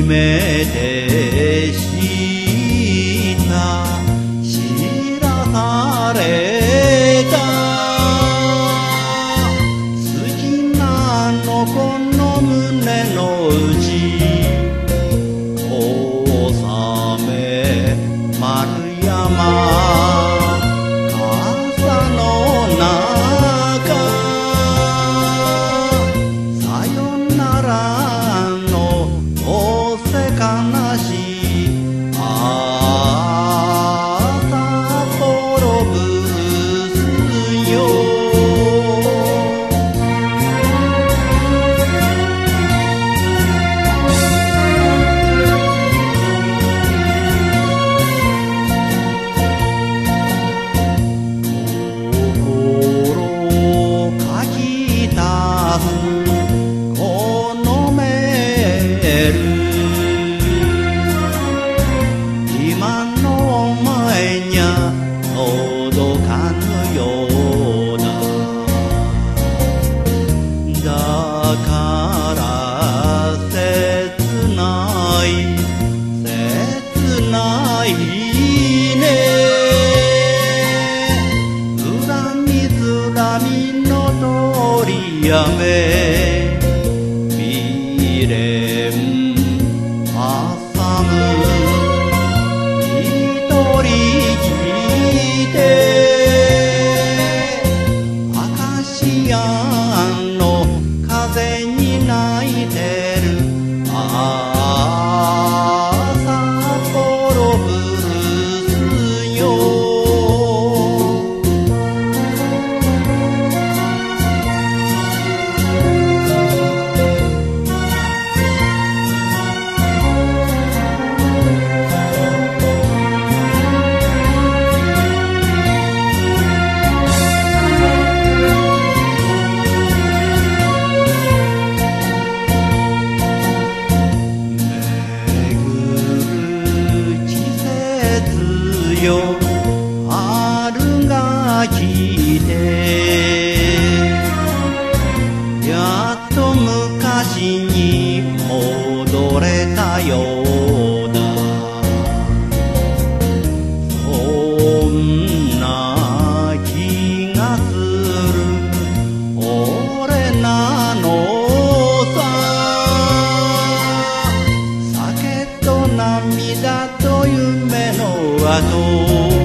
めてした知らされた好きなあの子の胸の内小雨丸山傘の中さよならのどうせ悲しい朝幌ブスよこのメール今のお前にゃ届かぬようだだから切ない切ないね恨みつらみの通りやめ未練挟む一人きてアカシアの風に泣いてる朝幌ブルースよ春が来てやっと昔に戻れたようだそんな気がする俺なのさ酒と涙と夢の後